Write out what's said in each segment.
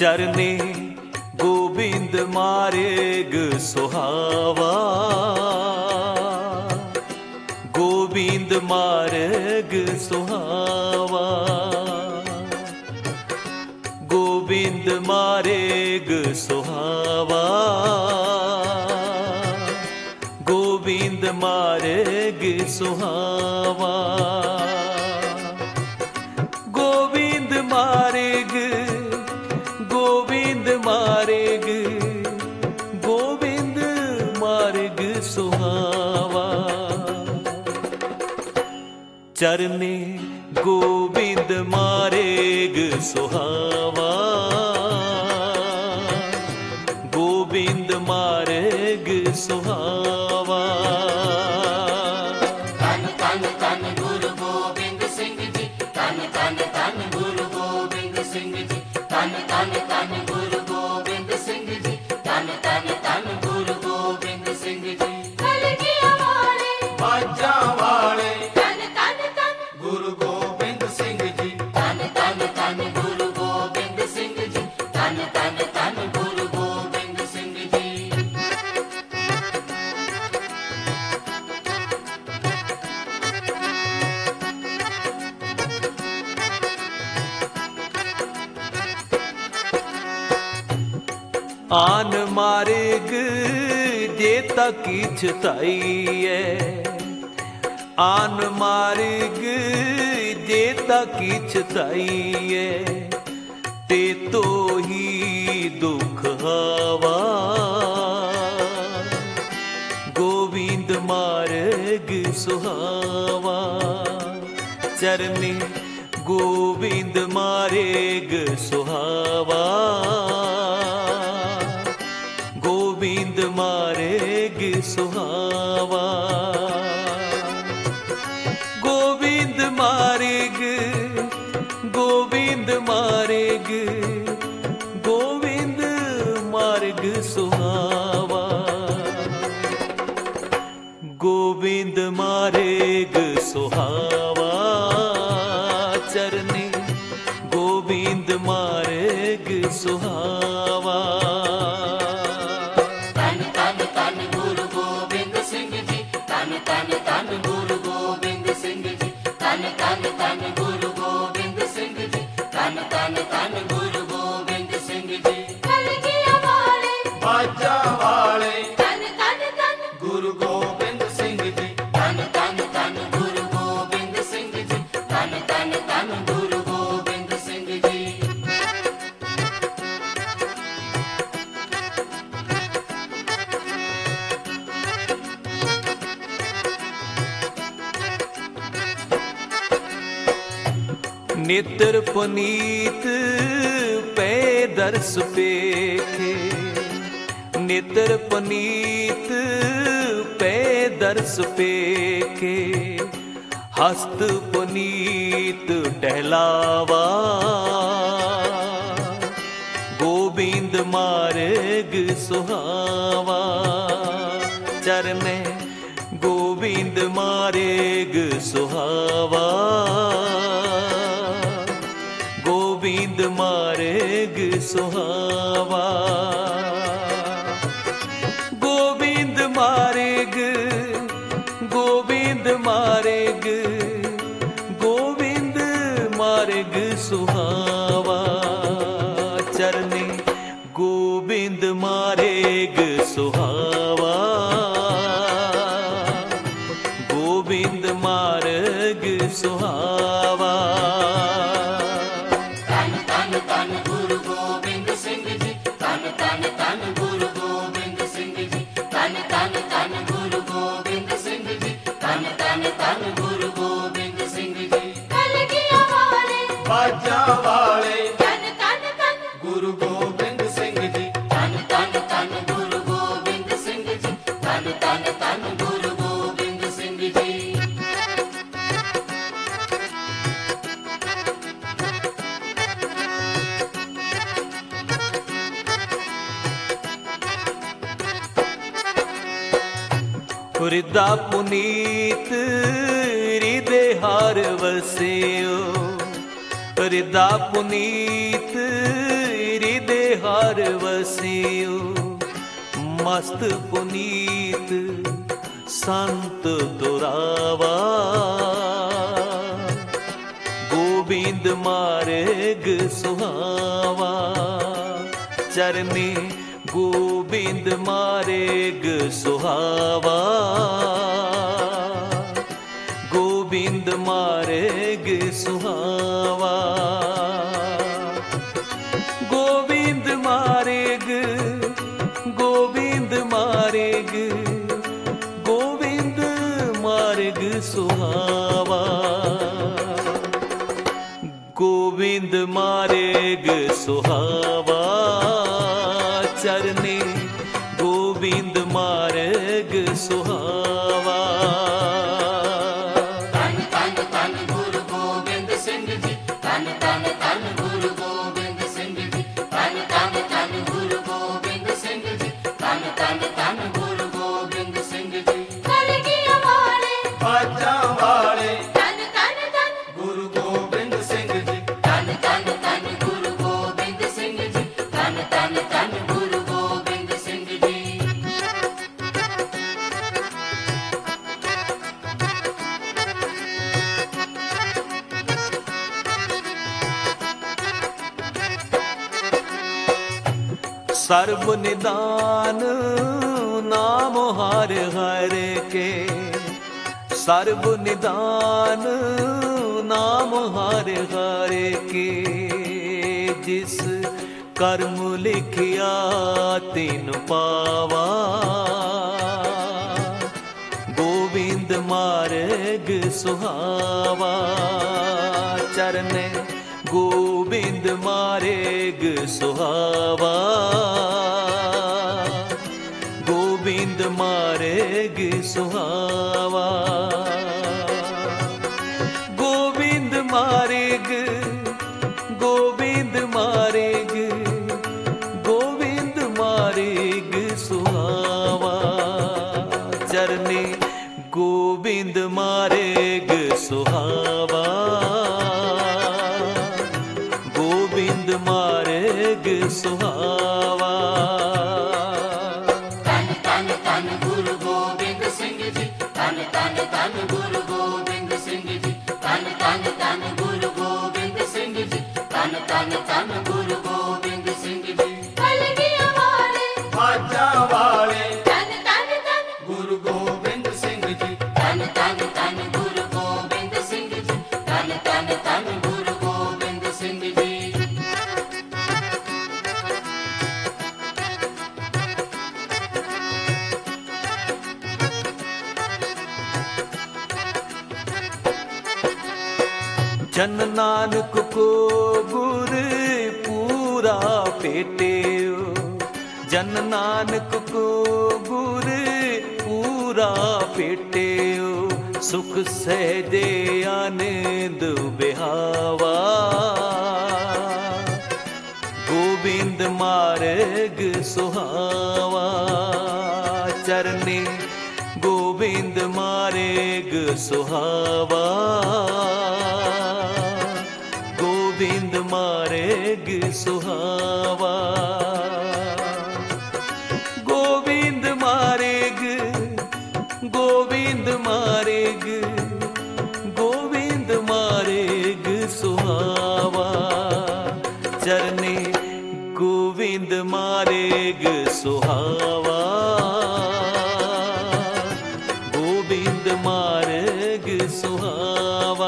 चरने गोविंद मार्ग सुहावा, गोविंद मार्ग सुहावा, गोविंद मार्ग सुहावा, गोविंद मार्ग सुहावा, गोविंद मार्ग, गोविंद मार्ग, गोविंद मार्ग सुहावा। चरने गोविंद मार्ग सुहावा, गोविंद मार्ग सुहावा। तन तन तन गुरु गोबिंद सिंह जी, तन तन तन गुरु गोबिंद सिंह जी, तन तन तन गुरु गोबिंद सिंह जी, तन तन तन गुरु गोबिंद सिंह जी। कलगियां वाले बाजा वाले, तन तन तन गुरु गोबिंद सिंह जी, तन तन तन गुरु गोबिंद सिंह जी, तन तन तन गुरु गोबिंद सिंह जी। आन मार्ग जेता कीछ ताईए, आन मार्ग जेता कीछ ताईए, ते तो ही दुख हवा, गोविंद मार्ग सुहावा। चरने गोविंद मार्ग सुहावा, गोविंद मार्ग सुहावा, गोविंद मार्ग, गोविंद मार्ग, गोविंद मार्ग सुहावा, गोविंद मार्ग सुहावा। चरने गोविंद मार्ग सुहावा। तन तन तन गुरु गोबिंद सिंह जी, तन तन तन गुरु गोबिंद सिंह जी, तन तन तन गुरु गोबिंद सिंह जी, तन तन तन गुरु गोबिंद सिंह जी। कलगियां वाले बाजा वाले, तन तन तन गुरु गोबिंद सिंह जी, तन तन तन गुरु गोबिंद सिंह जी, तन तन तन गुरु गोबिंद सिंह जी। नेत्र पुनीत पै दर्श पेखे, नेत्र पुनीत पै दर्श पेखे, हस्त पुनीत टहलावा, गोविंद मार्ग सुहावा। चरने गोविंद मार्ग सुहावा, गोविंद मार्ग सुहावा, गोविंद मार्ग, गोविंद मार्ग, गोविंद मार्ग सुहावा। चरने गोविंद मार्ग सुहावा, गोविंद मार्ग सुहावा। तन तन तन गुरु गोबिंद सिंह जी, तन तन तन गुरु गोबिंद सिंह जी, तन तन तन गुरु गोबिंद सिंह जी, तन तन तन गुरु गोबिंद सिंह जी। कलगियां वाले बाजा वाले, तन तन तन गुरु गोबिंद सिंह जी, तन तन तन गुरु गोबिंद सिंह जी, तन तन तन गुरु गोबिंद सिंह जी। हृदा पुनीत हृदय हार वस्यो, हृदा पुनीत हृदय हार वसियो मस्त पुनीत संत दुरावा गोविंद मार्ग सुहावा चरने गोविंद मार्ग सुहावा गोविंद मार्ग सुहावा गोविंद मार्ग गोविंद मार्ग गोविंद मार्ग सुहावा गोविंद मार्ग सुहावा चरने गोविंद मार्ग सुहावा तन तन तन गुरु गोबिंद सिंह जी तन तन तन गुरु गोबिंद सिंह जी तन तन तन गुरु गोबिंद सिंह जी तन तन तन गुरु गोबिंद सिंह जी कलगियां वाले बाजा वाले तन तन तन गुरु गोबिंद सिंह जी तन तन तन गुरु गोबिंद सिंह जी तन तन तन गुरु गोबिंद सिंह जी सर्व निदान नाम हर हर के सर्व निदान नाम हर हर के जिस कर्म लिखिया तिन पावा गोविंद मार्ग सुहावा चरने गोविंद मार्ग सुहावा गोविंद मार्ग सुहावा गोविंद मार्ग गोविंद मार्ग गोविंद मार्ग सुहावा चरने गोविंद मार्ग सुहावा गोविंद मार्ग सुहावा तन तन तन गुरु गोबिंद सिंह जी तन तन तन गुरु गोबिंद सिंह जी तन तन तन गुरु गोबिंद सिंह जी तन तन तन गुरु गोबिंद सिंह जी कलगियां वाले बाजा वाले तन तन तन गुरु गोबिंद सिंह जी तन तन तन गुरु गोबिंद सिंह जी तन तन तन गुरु गोबिंद सिंह जी जन नानक को गुर पूरा पेटेओ जन नानक को गुर पूरा पेटेओ सुख सहजे आनंद बिहावा गोविंद मार्ग सुहावा चरने गोविंद मार्ग सुहावा गोविंद मार्ग सुहावा गोविंद मार्ग गोविंद मार्ग गोविंद मार्ग सुहावा चरने गोविंद मार्ग सुहावा गोविंद मार्ग सुहावा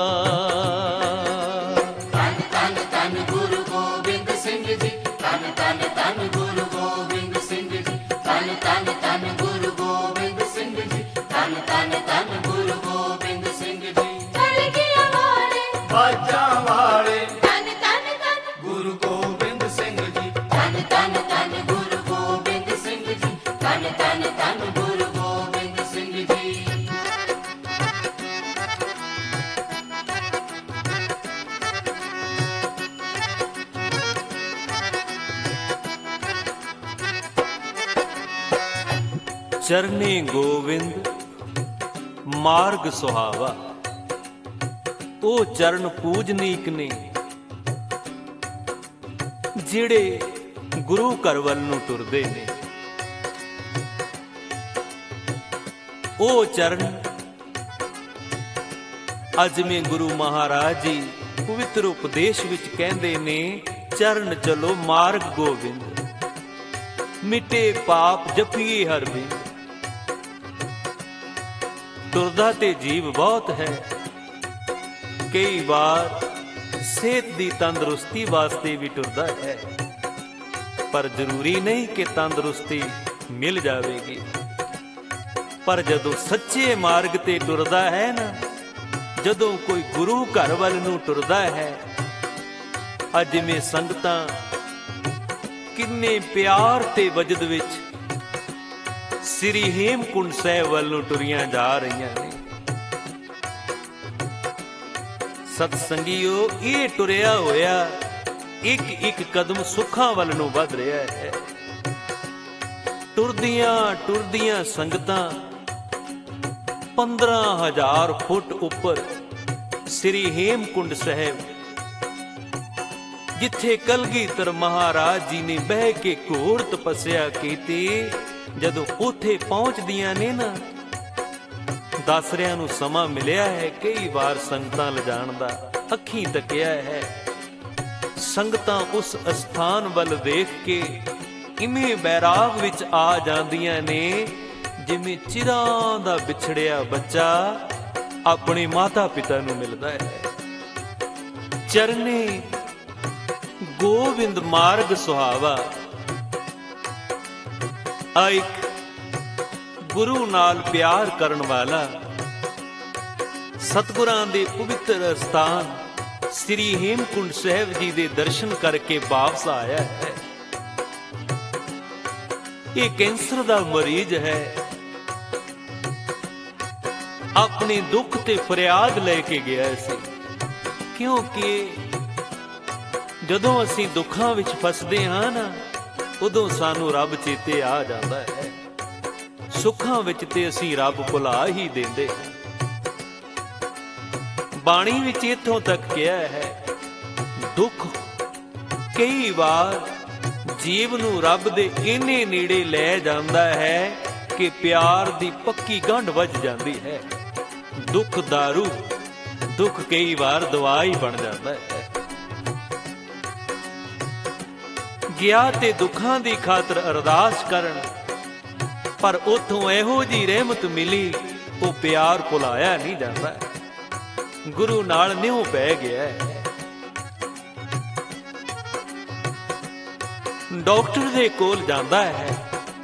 तन तन तन गुरु गोबिंद सिंह जी तन तन तन गुरु गोबिंद सिंह जी तन तन तन गुरु गोबिंद सिंह जी तन तन तन गुरु गोबिंद सिंह जी कलगियां वाले बाजा वाले तन तन तन गुरु गोबिंद सिंह जी तन तन तन गुरु गोबिंद सिंह जी तन तन तन गुरु गोबिंद सिंह जी चरने गोविंद मार्ग सुहावा ओ चरण पूजनीक ने जिड़े ਗੁਰੂ ਘਰ ਵੱਲ ਨੂੰ ਤੁਰਦੇ ਨੇ। ਉਹ ਚਰਨ ਅੱਜ ਮੈਂ ਗੁਰੂ ਮਹਾਰਾਜ ਜੀ ਪਵਿੱਤਰ ਉਪਦੇਸ਼ ਵਿੱਚ ਕਹਿੰਦੇ ਨੇ, ਚਰਨ ਚਲੋ ਮਾਰਗ ਗੋਬਿੰਦ, ਮਿਟੇ ਪਾਪ ਜਪੀਏ ਹਰ ਬਿੰਦ। ਤੁਰਦਾ ਤੇ ਜੀਵ ਬਹੁਤ ਹੈ, ਕਈ ਵਾਰ ਸਿਹਤ ਦੀ ਤੰਦਰੁਸਤੀ ਵਾਸਤੇ ਵੀ ਟੁਰਦਾ ਹੈ, ਪਰ ਜ਼ਰੂਰੀ ਨਹੀਂ ਕਿ ਤੰਦਰੁਸਤੀ ਮਿਲ ਜਾਵੇਗੀ। ਪਰ ਜਦੋਂ ਸੱਚੇ ਮਾਰਗ ਤੇ ਟੁਰਦਾ ਹੈ ਨਾ, ਜਦੋਂ ਕੋਈ ਗੁਰੂ ਘਰ ਵੱਲ ਨੂੰ ਟੁਰਦਾ ਹੈ, ਅੱਜ ਜਿਵੇਂ ਸੰਗਤਾਂ ਕਿੰਨੇ ਪਿਆਰ ਤੇ ਵਜਦ ਵਿੱਚ ਸ੍ਰੀ ਹੇਮਕੁੰਡ ਸਾਹਿਬ ਵੱਲ ਨੂੰ ਟੁਰੀਆਂ ਜਾ ਰਹੀਆਂ ਨੇ। ਸਤ ਸੰਗੀਓ, ਇਹ ਟੁਰਿਆ ਹੋਇਆ ਇੱਕ ਇੱਕ ਕਦਮ ਸੁੱਖਾਂ ਵੱਲ ਨੂੰ ਵੱਧ ਰਿਹਾ ਹੈ। ਟੁਰਦੀਆਂ ਟੁਰਦੀਆਂ ਸੰਗਤਾਂ 15,000 ਫੁੱਟ ਉੱਪਰ ਸ੍ਰੀ ਹੇਮਕੁੰਡ ਸਾਹਿਬ, ਜਿੱਥੇ ਕਲਗੀਧਰ ਮਹਾਰਾਜ ਜੀ ਨੇ ਬਹਿ ਕੇ ਘੋਰ ਤਪੱਸਿਆ ਕੀਤੀ, ਜਦੋਂ ਉੱਥੇ ਪਹੁੰਚਦੀਆਂ ਨੇ ਨਾ, ਦਾਸਰਿਆਂ ਨੂੰ ਸਮਾਂ ਮਿਲਿਆ ਹੈ ਕਈ ਵਾਰ ਸੰਗਤਾਂ ਲਿਜਾਣ ਦਾ, ਅੱਖੀਂ ਤੱਕਿਆ ਹੈ। ਸੰਗਤਾਂ ਉਸ ਅਸਥਾਨ ਵੱਲ ਦੇਖ ਕੇ ਇਵੇਂ ਬੈਰਾਗ ਵਿੱਚ ਆ ਜਾਂਦੀਆਂ ਨੇ, ਜਿਵੇਂ ਚਿਰਾਂ ਦਾ ਵਿਛੜਿਆ ਬੱਚਾ ਆਪਣੇ ਮਾਤਾ ਪਿਤਾ ਨੂੰ ਮਿਲਦਾ ਹੈ। ਚਰਨੇ ਗੋਬਿੰਦ ਮਾਰਗ ਸੁਹਾਵਾ। ਆ ਇੱਕ ਗੁਰੂ ਨਾਲ ਪਿਆਰ ਕਰਨ ਵਾਲਾ ਸਤਿਗੁਰਾਂ ਦੇ ਪਵਿੱਤਰ ਸਥਾਨ ਸ੍ਰੀ ਹੇਮਕੁੰਡ ਸਾਹਿਬ ਜੀ ਦੇ ਦਰਸ਼ਨ ਕਰਕੇ ਵਾਪਸ ਆਇਆ ਹੈ। ਇਹ ਕੈਂਸਰ ਦਾ ਮਰੀਜ਼ ਹੈ, ਆਪਣੇ ਦੁੱਖ ਤੇ ਫਰਿਆਦ ਲੈ ਕੇ ਗਿਆ ਸੀ, ਕਿਉਂਕਿ ਜਦੋਂ ਅਸੀਂ ਦੁੱਖਾਂ ਵਿੱਚ ਫਸਦੇ ਹਾਂ ਨਾ, ਉਦੋਂ ਸਾਨੂੰ ਰੱਬ ਚੇਤੇ ਆ ਜਾਂਦਾ ਹੈ। ਸੁੱਖਾਂ ਵਿੱਚ ਤੇ ਅਸੀਂ ਰੱਬ ਭੁਲਾ ਹੀ ਦਿੰਦੇ ਹਾਂ। ਬਾਣੀ ਵਿੱਚ ਇੱਥੋਂ ਤੱਕ ਕਿਹਾ ਹੈ, ਦੁੱਖ ਕਈ ਵਾਰ ਜੀਵ ਨੂੰ ਰੱਬ ਦੇ ਇੰਨੇ ਨੇੜੇ ਲੈ ਜਾਂਦਾ ਹੈ ਕਿ ਪਿਆਰ ਦੀ ਪੱਕੀ ਗੰਢ ਵੱਜ ਜਾਂਦੀ ਹੈ। ਦੁੱਖ ਦਾਰੂ, ਦੁੱਖ ਕਈ ਵਾਰ ਦਵਾ ਹੀ ਬਣ ਜਾਂਦਾ ਹੈ। ਗਿਆ ਤੇ ਦੁੱਖਾਂ ਦੀ ਖਾਤਰ ਅਰਦਾਸ ਕਰਨ, ਪਰ ਉਥੋਂ ਇਹੋ ਜੀ ਰਹਿਮਤ ਮਿਲੀ, ਉਹ ਪਿਆਰ ਭੁਲਾਇਆ ਨਹੀਂ ਜਾਂਦਾ, ਗੁਰੂ ਨਾਲ ਨਿਉ ਪੈ ਗਿਆ ਹੈ। ਡਾਕਟਰ ਦੇ ਕੋਲ ਜਾਂਦਾ ਹੈ,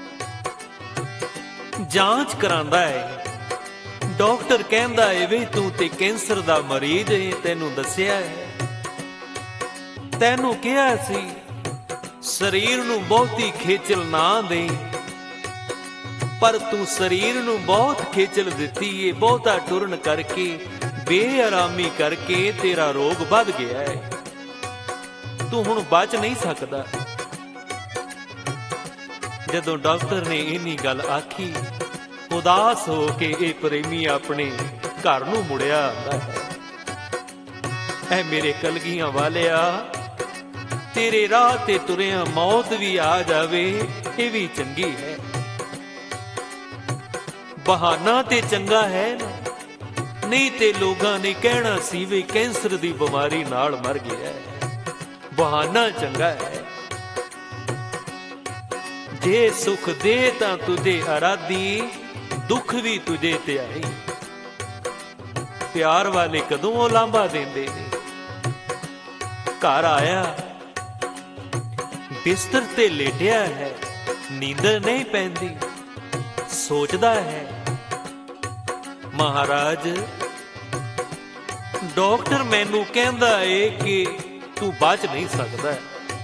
ਜਾਂਚ ਕਰਾਂਦਾ ਹੈ। ਡਾਕਟਰ ਕਹਿੰਦਾ ਏ, ਵੇ ਤੂੰ ਤੇ ਕੈਂਸਰ ਦਾ ਮਰੀਜ਼ ਹੈ, ਤੈਨੂੰ ਦੱਸਿਆ ਹੈ, ਤੈਨੂੰ ਕਿਹਾ ਸੀ ਸਰੀਰ ਨੂੰ ਬਹੁਤੀ ਖੇਚਲ ਨਾ ਦੇ, ਪਰ ਤੂੰ ਸਰੀਰ ਨੂੰ ਬਹੁਤ ਖੇਚਲ ਦਿੱਤੀ ਏ। ਬਹੁਤਾ ਟੁਰਨ ਕਰਕੇ, ਬੇਆਰਾਮੀ ਕਰਕੇ ਤੇਰਾ ਰੋਗ ਵੱਧ ਗਿਆ ਹੈ, ਤੂੰ ਹੁਣ ਬਚ ਨਹੀਂ ਸਕਦਾ। ਜਦੋਂ ਡਾਕਟਰ ਨੇ ਇੰਨੀ ਗੱਲ ਆਖੀ, ਉਦਾਸ ਹੋ ਕੇ ਇਹ ਪ੍ਰੇਮੀ ਆਪਣੇ ਘਰ ਨੂੰ ਮੁੜਿਆ ਆਉਂਦਾ ਹੈ। ਐ ਮੇਰੇ ਕਲਗੀਆਂ ਵਾਲਿਆ, ਤੇਰੇ ਰਾਹ ਤੇ ਤੁਰਿਆ ਮੌਤ ਵੀ ਆ ਜਾਵੇ, ਇਹ ਵੀ ਚੰਗੀ ਹੈ। ਬਹਾਨਾ ਤੇ ਚੰਗਾ ਹੈ ਨਾ, ਨਹੀਂ ਤੇ ਲੋਕਾਂ ਨੇ ਕਹਿਣਾ ਸੀ ਵੀ ਕੈਂਸਰ ਦੀ ਬਿਮਾਰੀ ਨਾਲ ਮਰ ਗਿਆ ਹੈ। ਬਹਾਨਾ ਚੰਗਾ ਹੈ। ਜੇ ਸੁਖ ਦੇ ਤਾਂ ਤੁਝੇ ਅਰਾਧੀ, ਦੁੱਖ ਵੀ ਤੁਝੇ ਤੇ ਆਈ। ਪਿਆਰ ਵਾਲੇ ਕਦੋਂ ਲਾਂਭਾ ਦਿੰਦੇ ਨੇ। ਘਰ ਆਇਆ, ਬਿਸਤਰ ਤੇ ਲੇਟਿਆ ਹੈ, ਨੀਂਦਰ ਨਹੀਂ ਪੈਂਦੀ, ਸੋਚਦਾ ਹੈ, ਮਹਾਰਾਜ ਡਾਕਟਰ ਮੈਨੂੰ ਕਹਿੰਦਾ ਏ ਕਿ ਤੂੰ ਬਚ ਨਹੀਂ ਸਕਦਾ।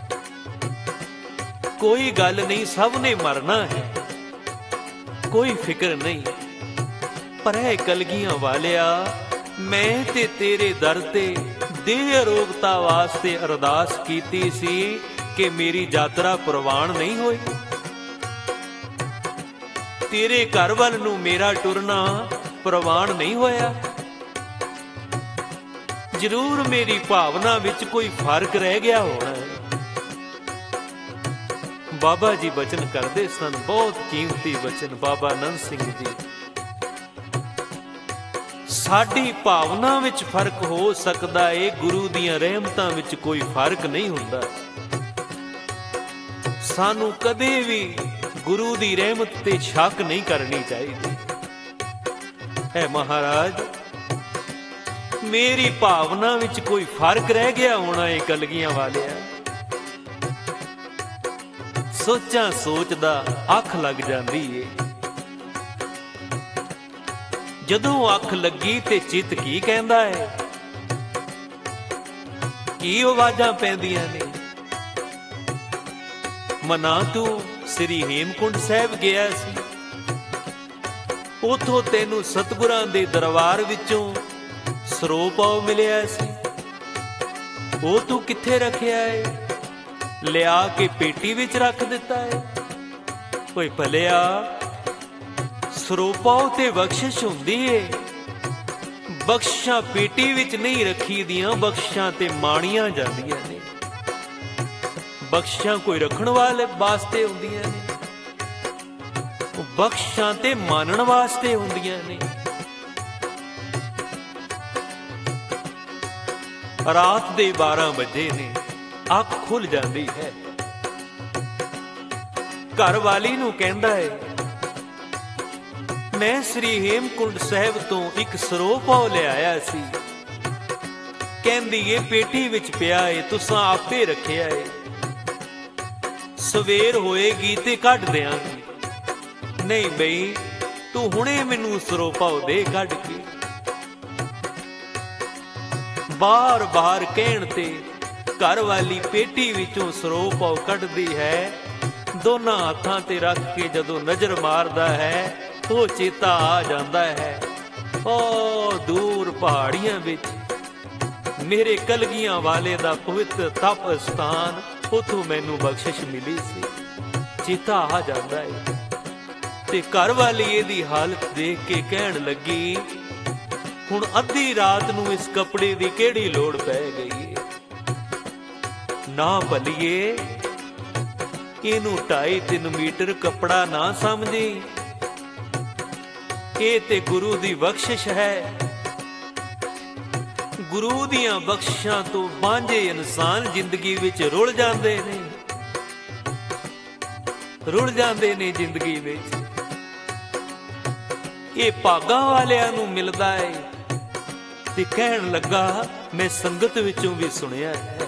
ਕੋਈ ਗੱਲ ਨਹੀਂ, ਸਭ ਨੇ ਮਰਨਾ ਹੈ, ਕੋਈ ਫਿਕਰ ਨਹੀਂ। ਪਰ ਇਹ ਕਲਗੀਆਂ ਵਾਲਿਆ, ਮੈਂ ਤੇ ਤੇਰੇ ਦਰ ਤੇ ਦੇਹ ਅਰੋਗਤਾ ਵਾਸਤੇ ਅਰਦਾਸ ਕੀਤੀ ਸੀ ਕਿ ਮੇਰੀ ਯਾਤਰਾ ਪ੍ਰਵਾਨ ਨਹੀਂ ਹੋਈ। ਤੇਰੇ ਘਰ ਵੱਲ ਨੂੰ ਮੇਰਾ ਟੁਰਨਾ ਪ੍ਰਵਾਨ ਨਹੀਂ ਹੋਇਆ। ਜ਼ਰੂਰ ਮੇਰੀ ਭਾਵਨਾ ਵਿੱਚ ਕੋਈ ਫਰਕ ਰਹਿ ਗਿਆ ਹੋਣਾ। ਬਾਬਾ ਜੀ ਬਚਨ ਕਰਦੇ ਸਨ, ਬਹੁਤ ਕੀਮਤੀ ਬਚਨ ਬਾਬਾ ਨੰਦ ਸਿੰਘ ਜੀ। ਸਾਡੀ ਭਾਵਨਾ ਵਿੱਚ ਫਰਕ ਹੋ ਸਕਦਾ ਏ, ਗੁਰੂ ਦੀਆਂ ਰਹਿਮਤਾਂ ਵਿੱਚ ਕੋਈ ਫਰਕ ਨਹੀਂ ਹੁੰਦਾ। ਸਾਨੂੰ ਕਦੇ ਵੀ ਗੁਰੂ ਦੀ ਰਹਿਮਤ ਤੇ ਸ਼ੱਕ ਨਹੀਂ ਕਰਨੀ ਚਾਹੀਦੀ। ਹੈ ਮਹਾਰਾਜ, ਮੇਰੀ ਭਾਵਨਾ ਵਿੱਚ ਕੋਈ ਫਰਕ ਰਹਿ ਗਿਆ ਹੋਣਾ ਏ ਕਲਗੀਆਂ ਵਾਲਿਆ। ਸੋਚਾਂ ਸੋਚਦਾ ਅੱਖ ਲੱਗ ਜਾਂਦੀ ਏ। ਜਦੋਂ ਅੱਖ ਲੱਗੀ ਤੇ ਚਿੱਤ ਕੀ ਕਹਿੰਦਾ ਏ, ਕੀ ਆਵਾਜ਼ਾਂ ਪੈਂਦੀਆਂ ਨੇ। ਮਨਾ ਤੂੰ ਸ੍ਰੀ ਹੇਮਕੁੰਟ ਸਾਹਿਬ ਗਿਆ ਸੀ, ਉਥੋਂ ਤੈਨੂੰ ਸਤਿਗੁਰਾਂ ਦੇ ਦਰਬਾਰ ਵਿੱਚੋਂ ਸਰੋਪਾਉ ਮਿਲਿਆ ਸੀ, ਉਹ ਤੂੰ ਕਿੱਥੇ ਰੱਖਿਆ ਏ? ਲਿਆ ਕੇ ਪੇਟੀ ਵਿੱਚ ਰੱਖ ਦਿੱਤਾ ਏ। ਓਏ ਭਲਿਆ, ਸਰੋਪਾਉ ਤੇ ਬਖਸ਼ਿਸ਼ ਹੁੰਦੀ ਏ, ਬਖਸ਼ਾਂ ਪੇਟੀ ਵਿੱਚ ਨਹੀਂ ਰੱਖੀ ਦੀਆਂ, ਬਖਸ਼ਾਂ ਤੇ ਮਾਣੀਆਂ ਜਾਂਦੀਆਂ ਨੇ। ਬਖਸ਼ਾਂ ਕੋਈ ਰੱਖਣ ਵਾਲੇ ਵਾਸਤੇ ਹੁੰਦੀਆਂ ਨੇ, ਉਹ ਬਖਸ਼ਾਂ ਤੇ ਮਾਨਣ ਵਾਸਤੇ ਹੁੰਦੀਆਂ ਨੇ। ਰਾਤ ਦੇ 12 ਵਜੇ ਨੇ, ਅੱਖ ਖੁੱਲ ਜਾਂਦੀ ਹੈ। ਘਰ ਵਾਲੀ ਨੂੰ ਕਹਿੰਦਾ ਹੈ, ਮੈਂ ਸ੍ਰੀ ਹੇਮਕੁੰਟ ਸਾਹਿਬ ਤੋਂ ਇੱਕ ਸਰੋਪਾਉ ਲਿਆਇਆ ਸੀ। ਕਹਿੰਦੀ ਏ ਪੇਟੀ ਵਿੱਚ ਪਿਆ ਏ, ਤੁਸਾਂ ਆਪੇ ਰੱਖਿਆ ਏ, ਸਵੇਰ ਹੋਏਗੀ ਤੇ ਕੱਢ ਦਿਆਂਗੀ। ਨਹੀਂ ਬਈ, ਤੂੰ ਹੁਣੇ ਮੈਨੂੰ ਸਰੋਪਾਉ ਦੇ ਕੱਢ ਕੇ। ਬਾਰ-ਬਾਰ ਕਹਿਣ ਤੇ ਘਰ ਵਾਲੀ ਪੇਟੀ ਵਿੱਚੋਂ ਸਰੋਪਾਉ ਕੱਢਦੀ ਹੈ। ਦੋਨਾਂ ਹੱਥਾਂ ਤੇ ਰੱਖ ਕੇ ਜਦੋਂ ਨਜ਼ਰ ਮਾਰਦਾ ਹੈ, ਉਹ ਚੇਤਾ ਆ ਜਾਂਦਾ ਹੈ, ਉਹ ਦੂਰ ਪਹਾੜੀਆਂ ਵਿੱਚ ਮੇਰੇ ਕਲਗੀਆਂ ਵਾਲੇ ਦਾ ਪਵਿੱਤਰ ਤਪ ਸਥਾਨ, ਉਥੋਂ ਮੈਨੂੰ ਬਖਸ਼ਿਸ਼ ਮਿਲੀ ਸੀ। ਚੇਤਾ ਆ ਜਾਂਦਾ ਹੈ। ਤੇ ਘਰ ਵਾਲੀ ਇਹਦੀ ਹਾਲਤ ਦੇਖ ਕੇ ਕਹਿਣ ਲੱਗੀ, ਹੁਣ ਅੱਧੀ ਰਾਤ ਨੂੰ ਇਸ ਕੱਪੜੇ ਦੀ ਕਿਹੜੀ ਲੋੜ ਪੈ ਗਈ ਏ? ਨਾ ਭਲੀਏ, ਇਹਨੂੰ 2.5-3 ਮੀਟਰ ਕੱਪੜਾ ਨਾ ਸਮਝੀ, ਇਹ ਤੇ ਗੁਰੂ ਦੀ ਬਖਸ਼ਿਸ਼ ਹੈ। ਗੁਰੂ ਦੀਆਂ ਬਖਸ਼ਿਸ਼ਾਂ ਤੋਂ ਵਾਂਝੇ ਇਨਸਾਨ ਜ਼ਿੰਦਗੀ ਵਿੱਚ ਰੁਲ ਜਾਂਦੇ ਨੇ, ਰੁਲ ਜਾਂਦੇ ਨੇ ਜ਼ਿੰਦਗੀ ਵਿੱਚ। ਇਹ ਭਾਗਾਂ ਵਾਲਿਆਂ ਨੂੰ ਮਿਲਦਾ ਏ। ਤੇ ਕਹਿਣ ਲੱਗਾ, ਮੈਂ ਸੰਗਤ ਵਿੱਚੋਂ ਵੀ ਸੁਣਿਆ ਹੈ,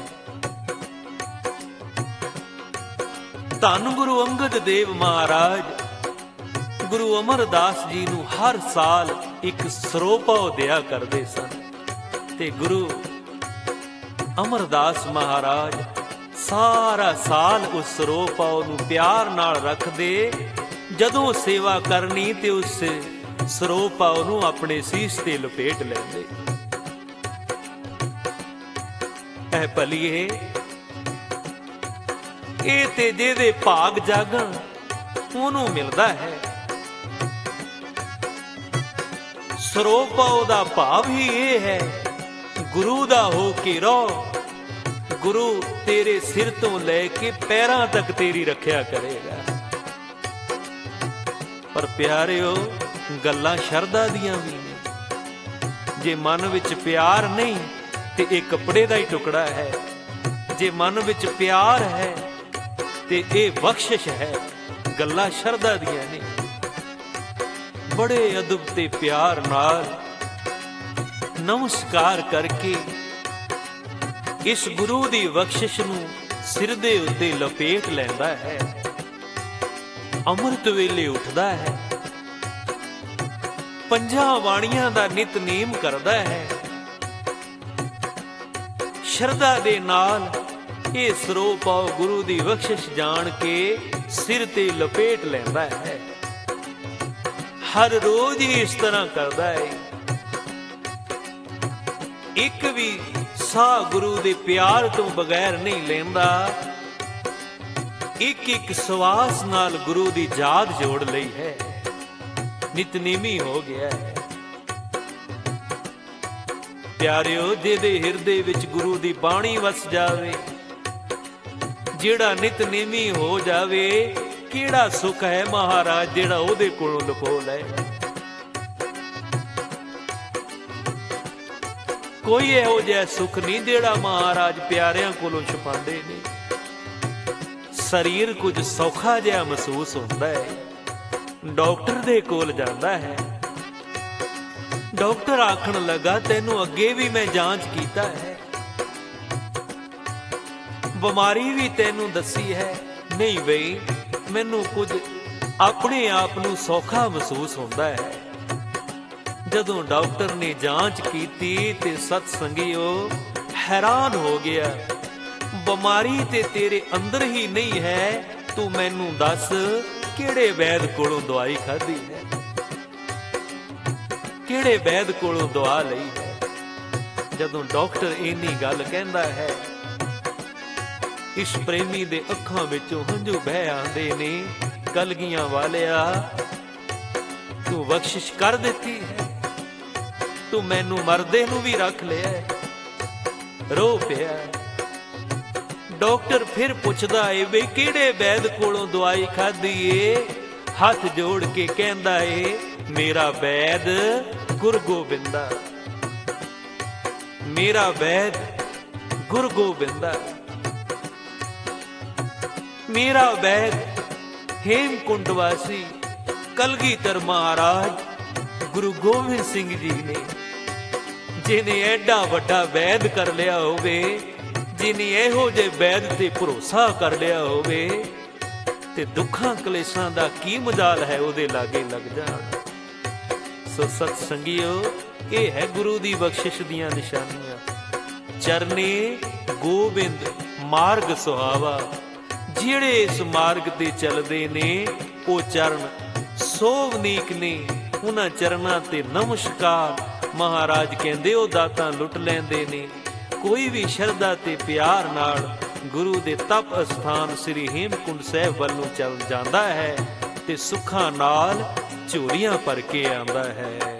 ਧੰਨ ਗੁਰੂ ਅੰਗਦ ਦੇਵ ਮਹਾਰਾਜ ਗੁਰੂ ਅਮਰਦਾਸ ਜੀ ਨੂੰ ਹਰ ਸਾਲ ਇੱਕ ਸਰੋਪਾਉ ਦਿਆ ਕਰਦੇ ਸਨ। ਤੇ ਗੁਰੂ ਅਮਰਦਾਸ ਮਹਾਰਾਜ ਸਾਰਾ ਸਾਲ ਉਸ ਸਰੋਪਾਉ ਨੂੰ ਪਿਆਰ ਨਾਲ ਰੱਖਦੇ। ਜਦੋਂ ਸੇਵਾ ਕਰਨੀ ਤੇ ਉਸ ਸਰੋਪਾਉ ਨੂੰ ਆਪਣੇ ਸੀਸ ਤੇ ਲਪੇਟ ਲੈਂਦੇ। ਐ ਭਲੀਏ, ਇਹ ਤੇ ਜਿਹਦੇ ਭਾਗ ਜਾਗਣ ਉਹਨੂੰ ਮਿਲਦਾ ਹੈ। ਸਰੋਪਾਉ ਦਾ ਭਾਵ ਹੀ ਇਹ ਹੈ, ਗੁਰੂ ਦਾ ਹੋ ਕੇ ਰਹੋ। ਗੁਰੂ ਤੇਰੇ ਸਿਰ ਤੋਂ ਲੈ ਕੇ ਪੈਰਾਂ ਤੱਕ ਤੇਰੀ ਰੱਖਿਆ ਕਰੇਗਾ। ਪਰ ਪਿਆਰਿਓ, ਗੱਲਾਂ ਸ਼ਰਧਾ ਦੀਆਂ ਵੀ ਨੇ। ਜੇ ਮਨ ਵਿੱਚ ਪਿਆਰ ਨਹੀਂ ਤੇ ਇਹ ਕੱਪੜੇ ਦਾ ਹੀ ਟੁਕੜਾ ਹੈ। ਜੇ ਮਨ ਵਿੱਚ ਪਿਆਰ ਹੈ ਤੇ ਇਹ ਬਖਸ਼ਿਸ਼ ਹੈ। ਗੱਲਾਂ ਸ਼ਰਧਾ ਦੀਆਂ ਨੇ। ਬੜੇ ਅਦਬ ਤੇ ਪਿਆਰ ਨਾਲ ਨਮਸਕਾਰ ਕਰਕੇ ਇਸ ਗੁਰੂ ਦੀ ਬਖਸ਼ਿਸ਼ ਨੂੰ ਸਿਰ ਦੇ ਉੱਤੇ ਲਪੇਟ ਲੈਂਦਾ ਹੈ। ਅੰਮ੍ਰਿਤ ਵੇਲੇ ਉੱਠਦਾ ਹੈ, ਪੰਜਾਂ ਬਾਣੀਆਂ ਦਾ ਨਿਤਨੇਮ ਕਰਦਾ ਹੈ। ਸ਼ਰਧਾ ਦੇ ਨਾਲ ਇਹ ਸਰੋਪਾਉ ਗੁਰੂ ਦੀ ਬਖਸ਼ਿਸ਼ ਜਾਣ ਕੇ ਸਿਰ ਤੇ ਲਪੇਟ ਲੈਂਦਾ ਹੈ। ਹਰ ਰੋਜ਼ ਹੀ ਇਸ ਤਰ੍ਹਾਂ ਕਰਦਾ ਹੈ। ਇੱਕ ਵੀ ਸਾਹ ਗੁਰੂ ਦੇ ਪਿਆਰ ਤੋਂ ਬਗੈਰ ਨਹੀਂ ਲੈਂਦਾ। ਇੱਕ ਇੱਕ ਸਵਾਸ ਨਾਲ ਗੁਰੂ ਦੀ ਯਾਦ ਜੋੜ ਲਈ ਹੈ। ਨਿਤਨੇਮੀ ਹੋ ਗਿਆ ਹੈ। ਪਿਆਰਿਓ, ਜਿਹਦੇ ਹਿਰਦੇ ਵਿੱਚ ਗੁਰੂ ਦੀ ਬਾਣੀ ਵਸ ਜਾਵੇ, ਜਿਹੜਾ ਨਿਤਨੇਮੀ ਹੋ ਜਾਵੇ, ਕਿਹੜਾ ਸੁੱਖ ਹੈ ਮਹਾਰਾਜ ਜਿਹੜਾ ਉਹਦੇ ਕੋਲੋਂ ਲੁਕੋ ਲੈ। ਕੋਈ ਇਹੋ ਜਿਹਾ ਸੁੱਖ ਨਹੀਂ ਜਿਹੜਾ ਮਹਾਰਾਜ ਪਿਆਰਿਆਂ ਕੋਲੋਂ ਛੁਪਾਉਂਦੇ ਨੇ। ਸਰੀਰ ਕੁਝ ਸੌਖਾ ਜਿਹਾ ਮਹਿਸੂਸ ਹੁੰਦਾ ਹੈ, ਡਾਕਟਰ ਦੇ ਕੋਲ ਜਾਂਦਾ ਹੈ। ਡਾਕਟਰ ਆਖਣ ਲੱਗਾ ਤੈਨੂੰ ਅੱਗੇ ਵੀ ਮੈਂ ਜਾਂਚ ਕੀਤਾ ਹੈ, ਬਿਮਾਰੀ ਵੀ ਤੈਨੂੰ ਦੱਸੀ ਹੈ। ਨਹੀਂ ਬਈ, ਮੈਨੂੰ ਕੁਝ ਆਪਣੇ ਆਪ ਨੂੰ ਸੌਖਾ ਮਹਿਸੂਸ ਹੁੰਦਾ ਹੈ। ਜਦੋਂ ਡਾਕਟਰ ਨੇ ਜਾਂਚ ਕੀਤੀ ਤੇ ਸਤ ਸੰਗਿਓ ਹੈਰਾਨ ਹੋ ਗਿਆ, ਬਿਮਾਰੀ ਤੇ ਤੇਰੇ ਅੰਦਰ ਹੀ ਨਹੀਂ ਹੈ। ਤੂੰ ਮੈਨੂੰ ਦੱਸ ਕਿਹੜੇ ਵੈਦ ਕੋਲੋਂ ਦਵਾਈ ਖਾਧੀ ਹੈ, ਕਿਹੜੇ ਵੈਦ ਕੋਲੋਂ ਦਵਾ ਲਈ ਹੈ। ਜਦੋਂ ਡਾਕਟਰ ਇੰਨੀ ਗੱਲ ਕਹਿੰਦਾ ਹੈ, ਇਸ ਪ੍ਰੇਮੀ ਦੇ ਅੱਖਾਂ ਵਿੱਚੋਂ ਹੰਝੂ ਬਹਿ ਆਉਂਦੇ ਨੇ। ਕਲਗੀਆਂ ਵਾਲਿਆ, ਤੂੰ ਬਖਸ਼ਿਸ਼ ਕਰ ਦਿੱਤੀ ਹੈ, ਤੂੰ ਮੈਨੂੰ ਮਰਦੇ ਨੂੰ ਵੀ ਰੱਖ ਲਿਆ। ਰੋ ਪਿਆ। ਡਾਕਟਰ ਫਿਰ ਪੁੱਛਦਾ ਏ ਬਈ ਕਿਹੜੇ ਵੈਦ ਕੋਲੋਂ ਦਵਾਈ ਖਾਧੀ ਏ। ਹੱਥ ਜੋੜ ਕੇ ਕਹਿੰਦਾ ਏ ਮੇਰਾ ਵੈਦ ਗੁਰੂ ਗੋਬਿੰਦਾ, ਮੇਰਾ ਵੈਦ ਗੁਰੂ ਗੋਬਿੰਦਾ, ਮੇਰਾ ਵੈਦ ਹੇਮਕੁੰਡ ਵਾਸੀ ਕਲਗੀਧਰ ਮਹਾਰਾਜ ਗੁਰੂ ਗੋਬਿੰਦ ਸਿੰਘ ਜੀ ਨੇ, ਜਿਨੇ ਐਡਾ ਵੱਡਾ ਵੈਦ ਕਰ ਲਿਆ ਹੋਵੇ, ਜਿਨੇ ਇਹੋ ਜਿਹੇ ਵੈਦ ਤੇ ਭਰੋਸਾ ਕਰ ਲਿਆ ਹੋਵੇ, ਤੇ ਦੁੱਖਾਂ ਕਲੇਸ਼ਾਂ ਦਾ ਕੀ ਮਜਾਲ ਹੈ ਉਹਦੇ ਲਾਗੇ ਲੱਗ ਜਾਣ। ਸੋ ਸਤ ਸੰਗਿਓ, ਇਹ ਹੈ ਗੁਰੂ ਦੀ ਬਖਸ਼ਿਸ਼ ਦੀਆਂ ਨਿਸ਼ਾਨੀਆਂ। ਚਰਨੇ ਗੋਬਿੰਦ ਮਾਰਗ ਸੁਹਾਵਾ, ਜਿਹੜੇ ਇਸ ਮਾਰਗ ਤੇ ਚੱਲਦੇ ਨੇ ਉਹ ਚਰਨ ਸੋਵਨੀਕ ਨੇ। ਉਹਨਾਂ ਚਰਨਾਂ ਤੇ ਨਮਸਕਾਰ ਮਹਾਰਾਜ ਕਹਿੰਦੇ ਉਹ ਦਾਤਾਂ ਲੁੱਟ ਲੈਂਦੇ ਨੇ। ਕੋਈ ਵੀ ਸ਼ਰਧਾ ਤੇ ਪਿਆਰ ਨਾਲ ਗੁਰੂ ਦੇ ਤਪ ਅਸਥਾਨ ਸ੍ਰੀ ਹੇਮਕੁੰਡ ਸਾਹਿਬ ਵੱਲ ਨੂੰ ਚੱਲ ਜਾਂਦਾ ਹੈ ਤੇ ਸੁੱਖਾਂ ਨਾਲ ਝੋਲੀਆਂ ਭਰ ਕੇ ਆਉਂਦਾ ਹੈ।